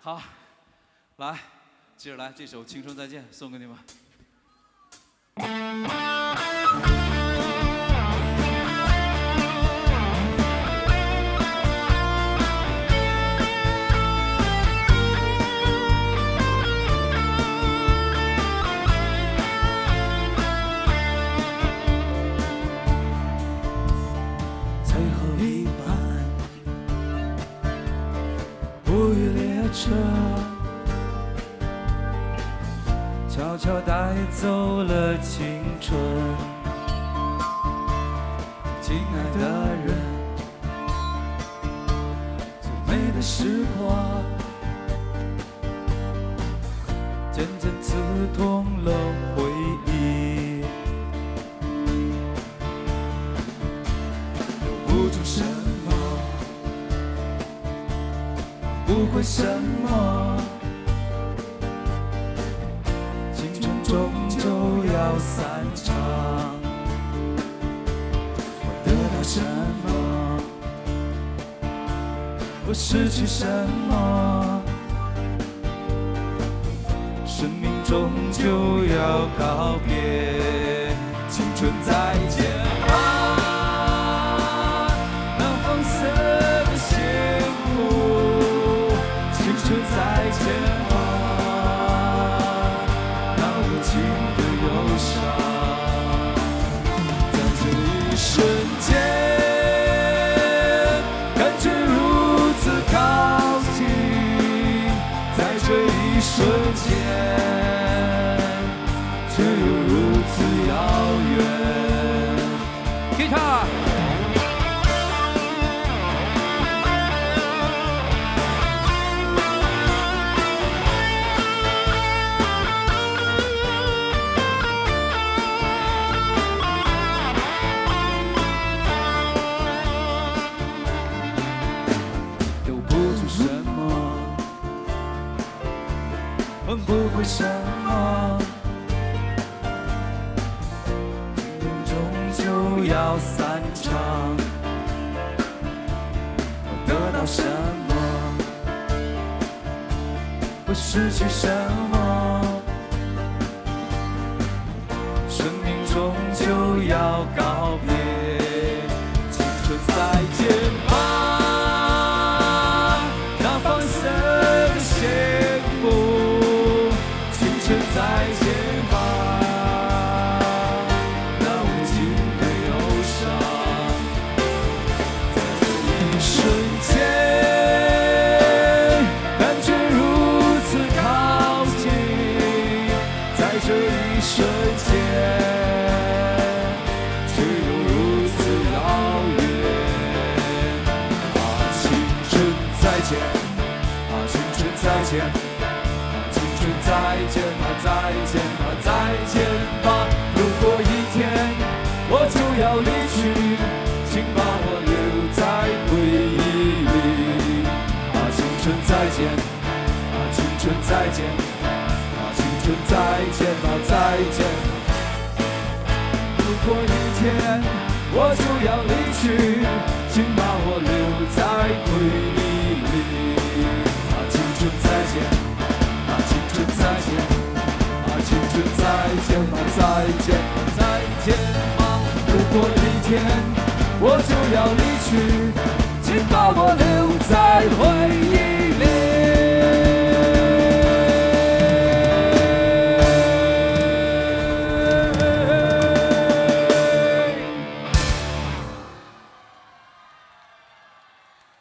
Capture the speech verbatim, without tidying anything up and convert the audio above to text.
好，来，接着来这首《青春再见》送给你们。 最后一班不语列车，悄悄带走了青春。亲爱的人，最美的时光，渐渐刺痛了回忆。留不住什么，不会什么，青春终究要散场。我得到什么，我失去什么，生命终究要告别。青春再见吧，那黄色的幸福。青春再见吧，那无情的忧伤。在这一瞬间，感觉如此靠近，在这一瞬间，却又如此遥远。吉他。留不住什么，问不回什么，终究要散场。我得到什么，我失去什么，生命终究要告别。青春再见吧，那黄色的幸福。青春再见吧，那无尽的忧伤。在这一瞬间，感觉如此靠近，在这一瞬间，却又如此遥远。啊，青春再见，啊，青春再见，啊，青春再见吧，再见吧，再见吧。如果一天我就要离去，请把我留在回忆里。啊，青春再见，啊，青春再见，啊，青春再见吧，再见。如果一天我就要离去，请把我留在回忆里。啊，青春再见，啊，青春再见，啊，青春再见吧，再见吧，再见吧。如果一天我就要离去，请把我留